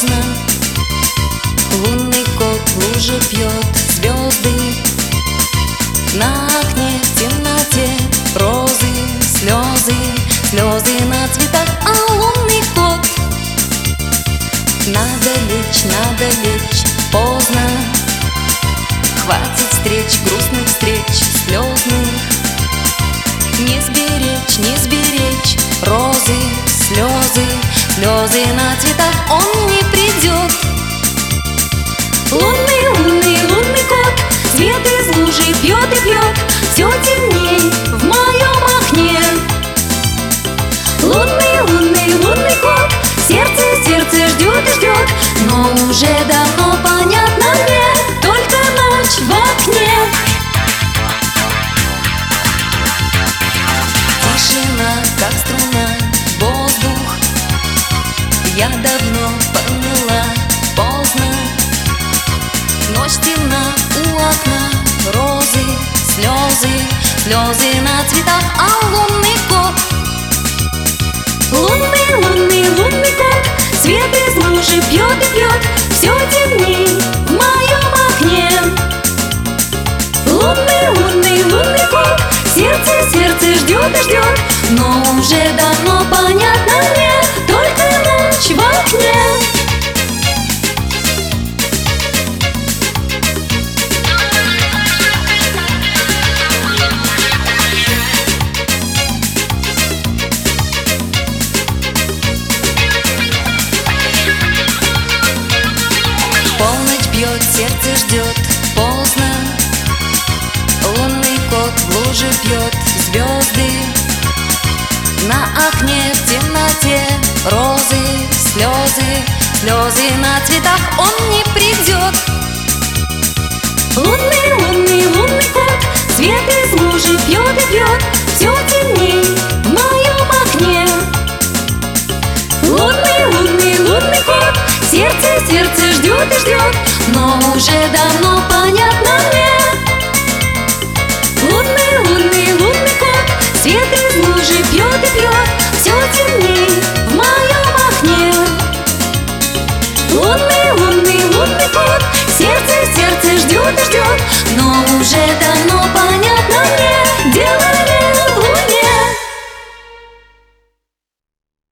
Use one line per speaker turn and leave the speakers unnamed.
поздно. Лунный кот в луже пьет звезды. На окне в темноте розы, слезы, слезы на цветах, а лунный кот. Надо лечь, поздно. Хватит встреч, грустных встреч, слезных. Не сберечь, не сберечь розы, слезы, слезы на цветах, он не придет.
Лунный, лунный, лунный кот свет из лужи пьет и пьет, все темней в моем окне. Лунный, лунный, лунный кот сердце, сердце ждет и ждет, но уже давно понятно мне, только ночь в окне.
Тишина, как струна, воздух. Я давно поняла, поздно. Ночь темна у окна, розы, слезы, слезы на цветах, а лунный кот.
Лунный, лунный, лунный кот свет из лужи пьет и пьет, все темней в моем окне. Лунный, лунный, лунный кот сердце, сердце ждет и ждет, но уже давно понятно мне, только ночь в окне.
Полночь бьет, сердце ждет, поздно. Лунный кот в луже пьет звезды. На окне в темноте розы, слезы, слезы на цветах, он не придет.
Лунный, лунный, лунный кот свет из лужи пьет и пьет, все темней в моем окне. Лунный, лунный, лунный кот сердце, сердце ждет и ждет, но уже давно понятно мне,